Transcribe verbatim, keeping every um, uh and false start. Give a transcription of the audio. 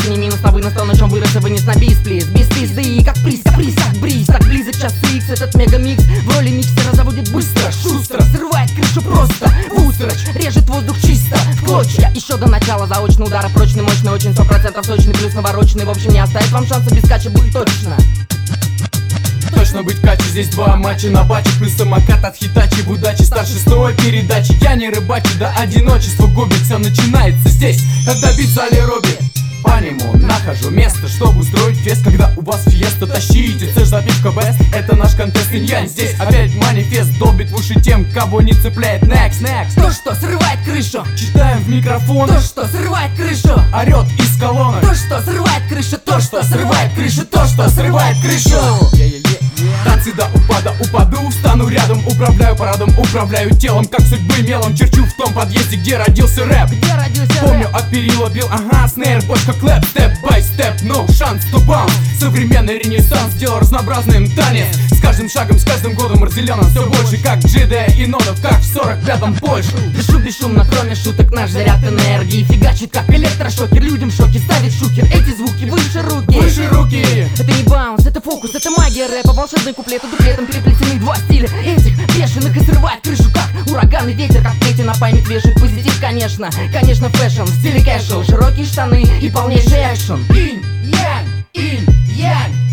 не минус на вынос, то на чем вырос и вынес на бисплиз. Без пизды, как приз, каприз, как бриз. Так близок час икс, этот мегамикс в роли миксера заводит быстро, шустро, срывает крышу просто в устроч, режет воздух чисто в клочья. Еще до начала заочный удар, прочный, мощный, очень сто процентов сочный, плюс навороченный. В общем, не оставит вам шанса без кача быть точно. Точно быть качи, здесь два матча на баче, плюс самокат от Хитачи в удаче старшей стой передачи. Я не рыбачу, да одиночество губит. Все начинается здесь, когда бит в зале робит. По нему нахожу место, чтобы устроить фест. Когда у вас фиеста, тащите цеж забивка бест. Это наш контест, иньянь, здесь опять манифест. Долбит в уши тем, кого не цепляет. Next, next. То, что срывает крышу, читаем в микрофон. То, что срывает крышу, орет из колонок. То, что срывает крышу, то, что срывает крышу, то, что срывает крышу. Танцы до упада, упаду, встану рядом. Управляю парадом, управляю телом, как судьбы мелом. Черчу в том подъезде, где родился рэп. Где родился Помню, рэп? от перила бил, ага, снейр, бочка, клэп. Степ бай степ, no шанс to bounce. Современный ренессанс сделал разнообразным танец. С каждым шагом, с каждым годом разделенным все больше. Как джедай и нодов, как в сорок пятом Польшу. Дышу бесшумно, кроме шуток, наш заряд энергии фигачит, как электрошокер. Людям в шоке ставит шукер. Эти звуки выше руки, выше руки. Это не баунс, это фокус, это магия рэпа. Волшебный куплет и дуплетом переплетены два стиля этих бешеных и срывает крышу, как ураганный ветер. Как плети на память вешает позитив, конечно. Конечно, фэшн в стиле кэшл, широкие штаны и полнейший экшен. Инь, янь, инь, янь.